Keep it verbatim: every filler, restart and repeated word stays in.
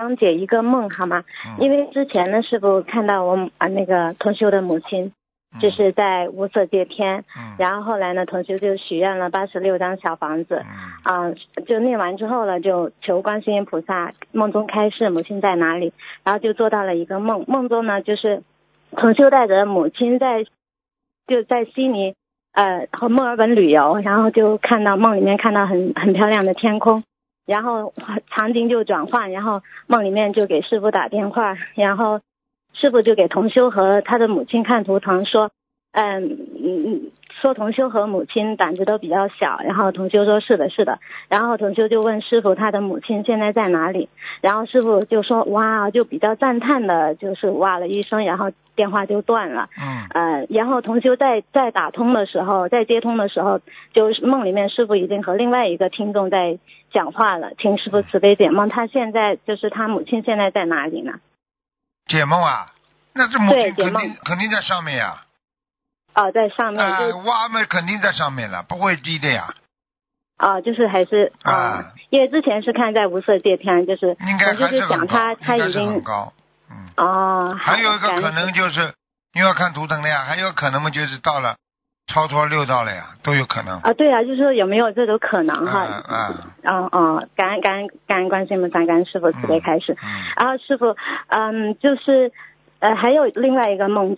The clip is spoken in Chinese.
帮解一个梦好吗？ 嗯、 因为之前呢，师傅看到我啊那个同修的母亲，就是在无色界天， 嗯、 然后后来呢，同修就许愿了八十六张小房子，啊、 嗯呃，就念完之后呢，就求观世音菩萨梦中开示母亲在哪里，然后就做到了一个梦，梦中呢就是同修带着母亲在就在悉尼呃和墨尔本旅游，然后就看到梦里面看到很很漂亮的天空。然后场景就转换，然后梦里面就给师父打电话，然后师父就给同修和他的母亲看图腾说，嗯嗯，说同修和母亲胆子都比较小，然后同修说是的是的，然后同修就问师父他的母亲现在在哪里，然后师父就说哇，就比较赞叹的就是哇了一声，然后电话就断了。 嗯呃，然后同修在在打通的时候，在接通的时候，就是梦里面师父已经和另外一个听众在讲话了，请师父慈悲解梦，他现在就是他母亲现在在哪里呢？ 解梦啊，那这母亲肯对解梦定肯定在上面呀。 哦，在上面啊、 就挖嘛肯定在上面了，不会低的呀。 哦，就是还是啊、 啊因为之前是看在无色界天，就是应该还就是很高， 讲他他应该是已经很高。嗯。 哦，好还有一个可感恩能就是因为要看图腾了呀，还有可能嘛就是到了超脱六道了呀，都有可能。 啊，对啊，就是说有没有这种可能哈？ 啊啊。 哦哦，感恩感恩感恩观世音菩萨，感恩师父慈悲开始。 嗯。嗯然后师父，嗯，就是呃还有另外一个梦。